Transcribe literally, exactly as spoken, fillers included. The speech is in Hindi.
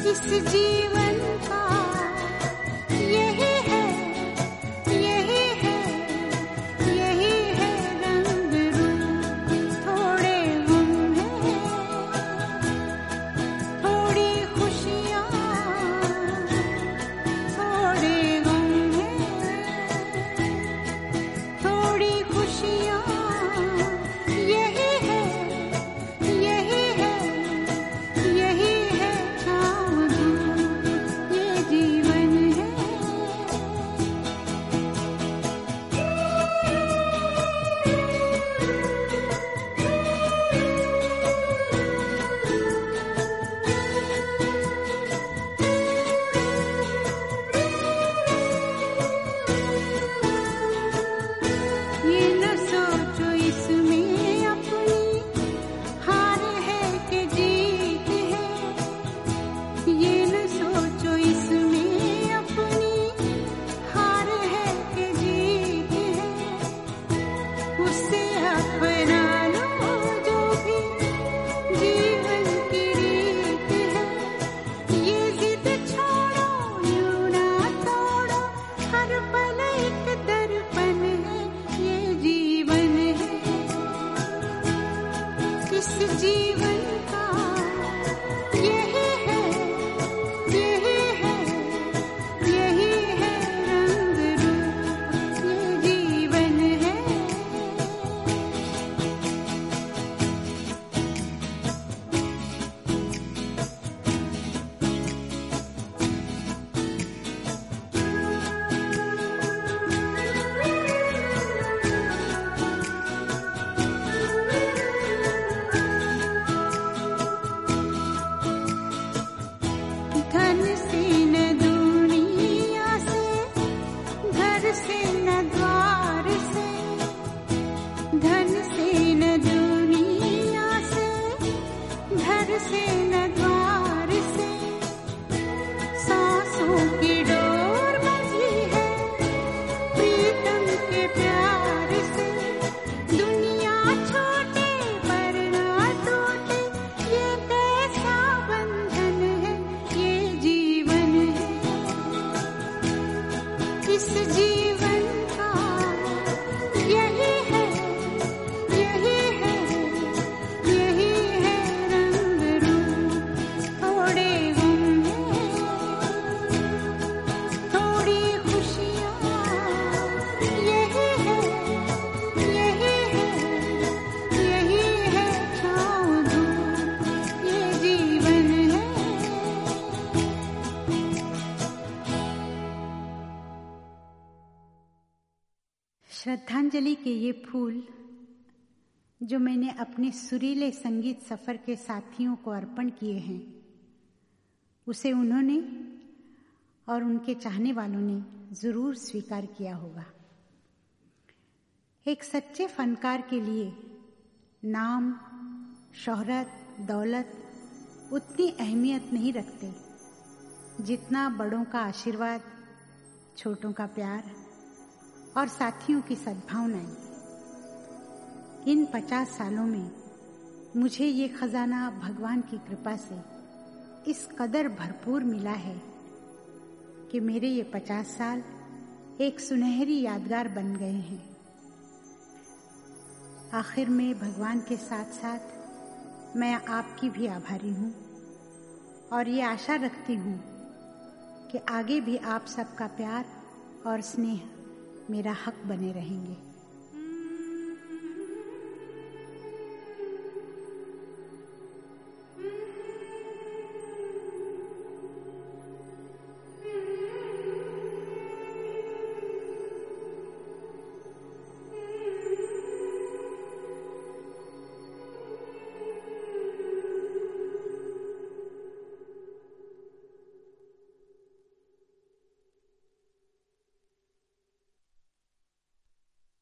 इस जीवन का यही है, यही है, यही है रंग रूप। थोड़े गम हैं, थोड़ी खुशियाँ, थोड़े गम हैं, थोड़ी खुशियाँ। यही है, यही है, यही है छाँव धूप, ये जीवन है। ये न सोचो इसमें अपनी हार है कि जीत है। ये न सोचो इसमें अपनी हार है कि जीत है। उससे अपना लो जो भी जीवन की रीत है। ये जिद छोड़ो, यूं ना तोड़ो, हर पल एक दर्पण है, ये जीवन है। इस जीवन का यही है, यही है, यही है रंग रूप, ये जीवन है। धन से न दुनिया से, घर से न द्वार से। धन से न दुनिया से, घर से न द्वार से। सांसों की डोर बंधी है प्रीतम के प्यार से। दुनिया छोटे पर ना टूटे, ये कैसा बंधन है, ये जीवन है। इस जीवन का यही है, यही है, यही है रंग रूप। थोड़े गम हैं, थोड़ी खुशियाँ। यही है, यही है, यही है छाँव धूप, ये जीवन है। श्रद्धांजलि के ये फूल जो मैंने अपने सुरीले संगीत सफर के साथियों को अर्पण किए हैं, उसे उन्होंने और उनके चाहने वालों ने जरूर स्वीकार किया होगा। एक सच्चे फनकार के लिए नाम, शोहरत, दौलत उतनी अहमियत नहीं रखते जितना बड़ों का आशीर्वाद, छोटों का प्यार और साथियों की सद्भावनाएं। इन पचास सालों में मुझे ये खजाना भगवान की कृपा से इस कदर भरपूर मिला है कि मेरे ये पचास साल एक सुनहरी यादगार बन गए हैं। आखिर में भगवान के साथ साथ मैं आपकी भी आभारी हूँ और ये आशा रखती हूँ कि आगे भी आप सबका प्यार और स्नेह मेरा हक बने रहेंगे।